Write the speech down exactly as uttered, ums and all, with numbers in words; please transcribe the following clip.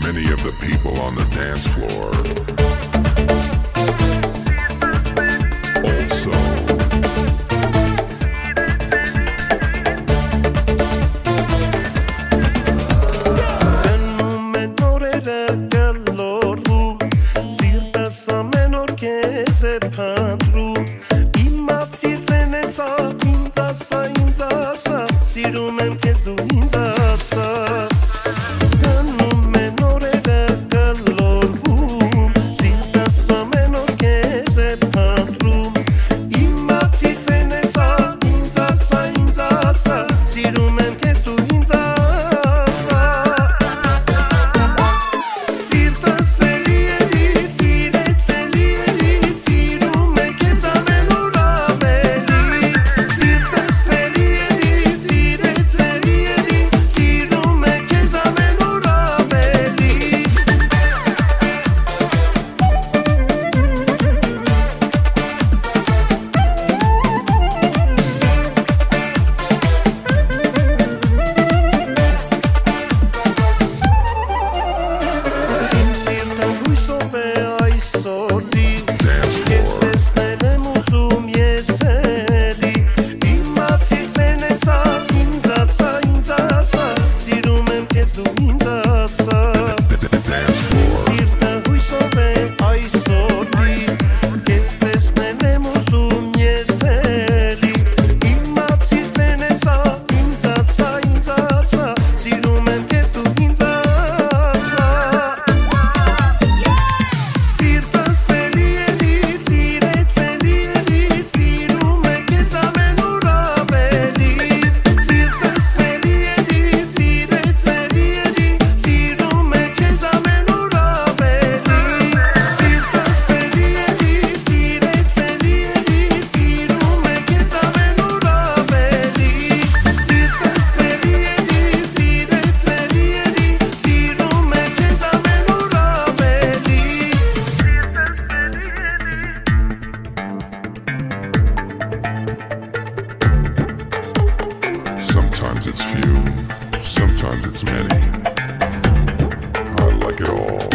many of the people on the dance floor also. Սիրում եմ քեզ դու ինձ ասա Գնում են օրերը գլորվում Սիրտս ամեն օր քեզ է փնտրում Իմացիր սեն էսա ինձ ասա, ինձ ասա Սիրում եմ քեզ դու ինձ ասա Սիրտս էլի էլի սիրեց էլի էլի Սիրում է քեզ ամեն օր ավելի Սիրտս էլի Sometimes it's few, sometimes it's many. I like it all.